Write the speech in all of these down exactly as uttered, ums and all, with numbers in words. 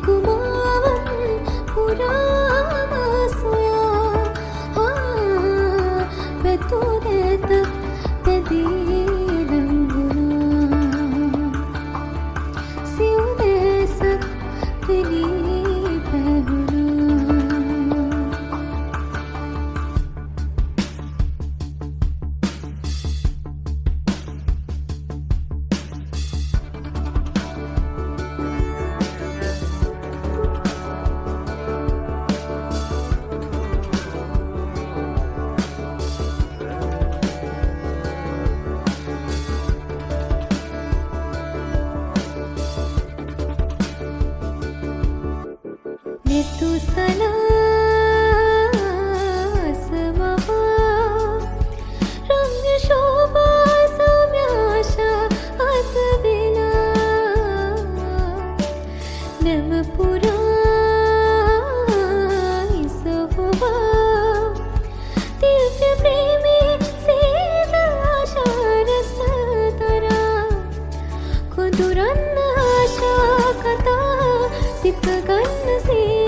කුමාවන් පුරාම සොයා වැතුරෙත පැදී ලංගුණා සිව් දේශක් පෙනී පැවුණා Metusala samava ramya shobha samyasha atvila namapura isova divya premi seda asharasatara kuduran asha kata sitaganna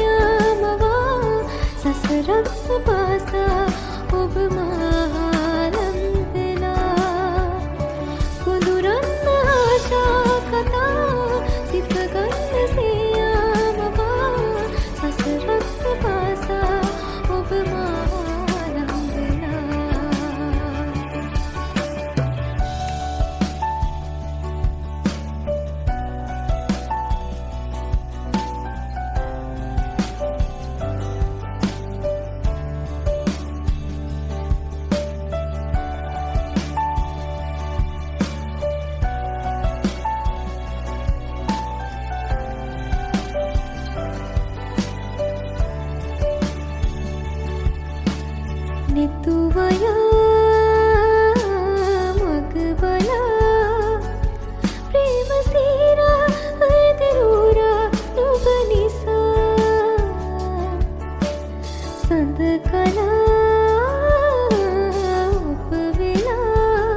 සසරක් පාසා ඔබ මාලම් වෙලා කුඳුරන් ආශා කතා සිත ගන්න සියාමවා සසරක් පාසා ඔබ මාලම් වෙලා නිතුවයා මගබලා ප්‍රේම සීරා අදරුරා නුඹ නිසා සඳ කලා ඔබ වෙලා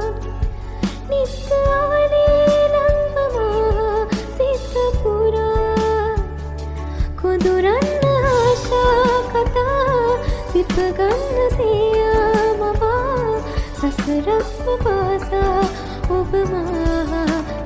නිත්‍යාලේ ලංගමා සිත පුරා කුඳුරන් ආශා කතා සිත ගන්න සියාමවා සසරක් පාසා ඔබ මා